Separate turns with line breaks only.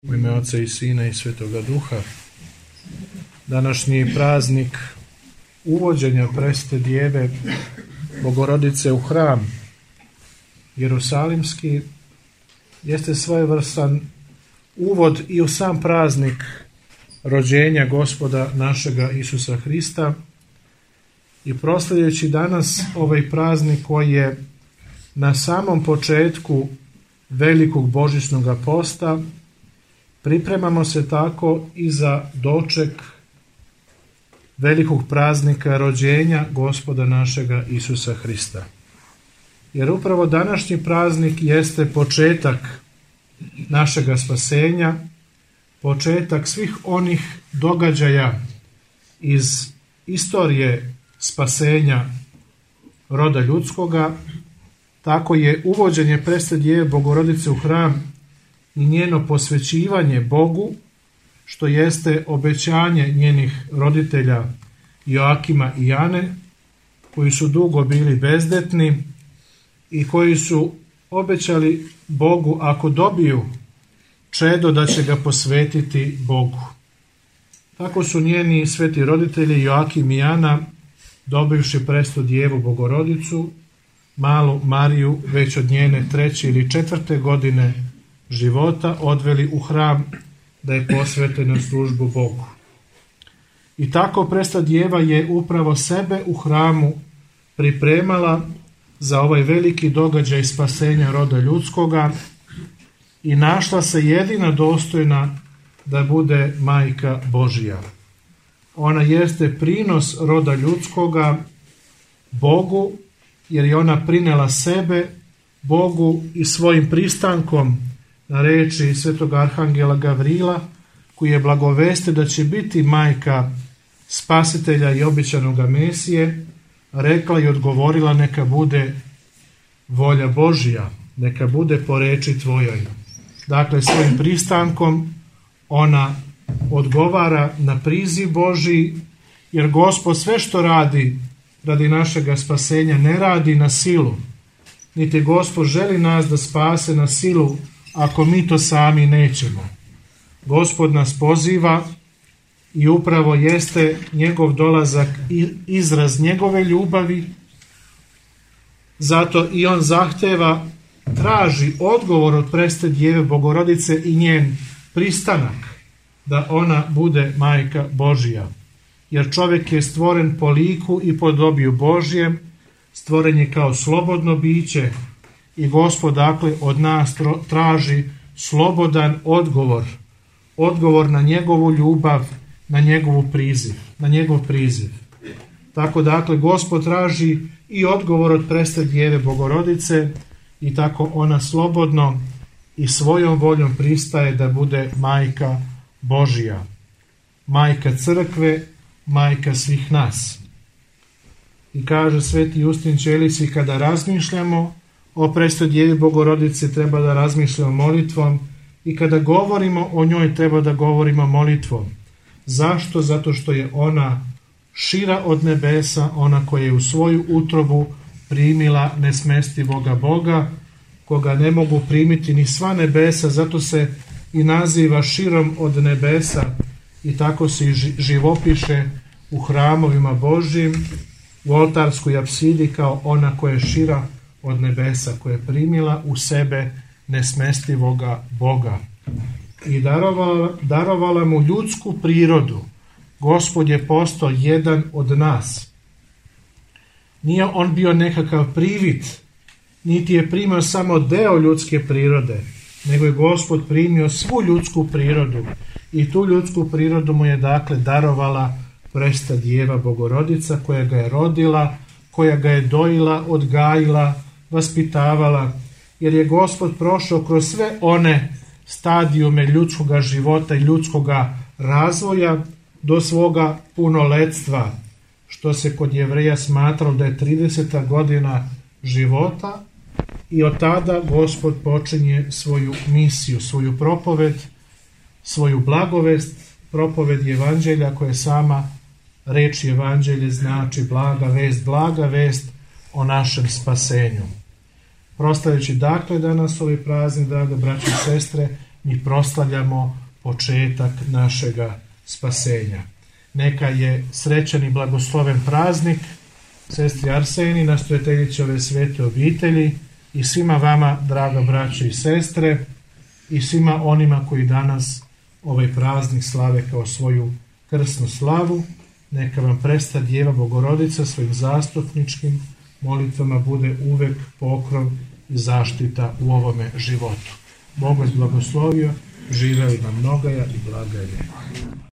U ime Oca i Sina i Svetoga Duha. Današnji praznik uvođenja Presvete Djeve Bogorodice u hram Jerusalimski jeste svojevrstan uvod i u sam praznik rođenja Gospoda našega Isusa Hrista, i proslavljajući danas ovaj praznik koji je na samom početku velikog božićnog posta, pripremamo se tako i za doček velikog praznika rođenja Gospoda našega Isusa Hrista. Jer upravo današnji praznik jeste početak našega spasenja, početak svih onih događaja iz istorije spasenja roda ljudskoga. Tako je uvođenje Presvete Djeve Bogorodice u hram i njeno posvećivanje Bogu, što jeste obećanje njenih roditelja Joakima i Jane, koji su dugo bili bezdetni i koji su obećali Bogu ako dobiju čedo da će ga posvetiti Bogu. Tako su njeni sveti roditelji Joakim i Jana, dobivši Presvetu Djevu Bogorodicu, malu Mariju, već od njene 3. ili 4. godine života, odveli u hram da je posvete na službu Bogu. I tako Presveta Djeva je upravo sebe u hramu pripremala za ovaj veliki događaj spasenja roda ljudskoga i našla se jedina dostojna da bude Majka Božja. Ona jeste prinos roda ljudskoga Bogu, jer je ona prinela sebe Bogu i svojim pristankom na reči svetog arhangela Gavrila, koji je blagovestio da će biti majka spasitelja i obećanoga Mesije, rekla i odgovorila: neka bude volja Božja, neka bude po reči tvojoj. Dakle, svojim pristankom ona odgovara na priziv Božji, jer Gospod sve što radi radi našega spasenja ne radi na silu, niti Gospod želi nas da spase na silu ako mi to sami nećemo. Gospod nas poziva i upravo jeste njegov dolazak izraz njegove ljubavi. Zato i on zahteva, traži odgovor od Presvete Djeve Bogorodice i njen pristanak da ona bude Majka Božja. Jer čovjek je stvoren po liku i podobiju Božjem, stvoren je kao slobodno biće i Gospod dakle od nas traži slobodan odgovor na njegovu ljubav, na njegov priziv. Tako dakle Gospod traži i odgovor od Presvete Djeve Bogorodice i tako ona slobodno i svojom voljom pristaje da bude Majka Božja, Majka crkve, Majka svih nas. I kaže sveti Justin Ćelisi, kada razmišljamo o Presvetoj Djevi Bogorodici treba da razmišljamo molitvom, i kada govorimo o njoj treba da govorimo molitvom. Zašto? Zato što je ona šira od nebesa, ona koja je u svoju utrobu primila nesmestivoga Boga, koga ne mogu primiti ni sva nebesa, zato se i naziva širom od nebesa i tako se živopiše u hramovima Božjim, u oltarskoj apsidi kao ona koja je šira od nebesa, koja je primila u sebe nesmestivoga Boga i darovala mu ljudsku prirodu. Gospod je postao jedan od nas. Nije on bio nekakav privid, niti je primio samo deo ljudske prirode, nego je Gospod primio svu ljudsku prirodu i tu ljudsku prirodu mu je dakle darovala Presveta Djeva Bogorodica, koja ga je rodila, koja ga je dojila, odgajila, vaspitavala, jer je Gospod prošao kroz sve one stadijume ljudskoga života i ljudskoga razvoja do svoga punoletstva, što se kod Jevreja smatralo da je 30. godina života, i od tada Gospod počinje svoju misiju, svoju propoved, svoju blagovest, propoved Evanđelja, koja je sama reč Evanđelje znači blaga vest o našem spasenju. Proslavljajući dakle danas ovaj praznik, draga braće i sestre, mi proslavljamo početak našega spasenja. Neka je srećan i blagosloven praznik sestri Arseni, nastojateljici ove svete obitelji, i svima vama, draga braće i sestre, i svima onima koji danas ovaj praznik slave kao svoju krsnu slavu. Neka vam presta Djeva Bogorodica svojim zastupničkim molitvama bude uvek pokrov i zaštita u ovome životu. Bog vas blagoslovio, živeli vam mnogaja i blagaja.